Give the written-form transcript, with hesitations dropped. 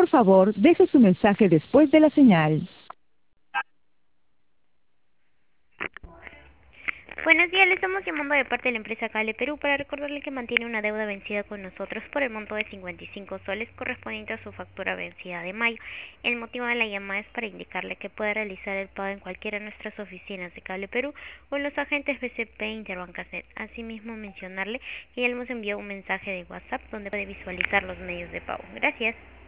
favor, deje su mensaje después de la señal. Buenos días, le estamos llamando de parte de la empresa Cable Perú para recordarle que mantiene una deuda vencida con nosotros por el monto de 55 soles correspondiente a su factura vencida de mayo. El motivo de la llamada es para indicarle que puede realizar el pago en cualquiera de nuestras oficinas de Cable Perú o en los agentes BCP e Interbancasnet. Asimismo, mencionarle que ya le hemos enviado un mensaje de WhatsApp donde puede visualizar los medios de pago. Gracias.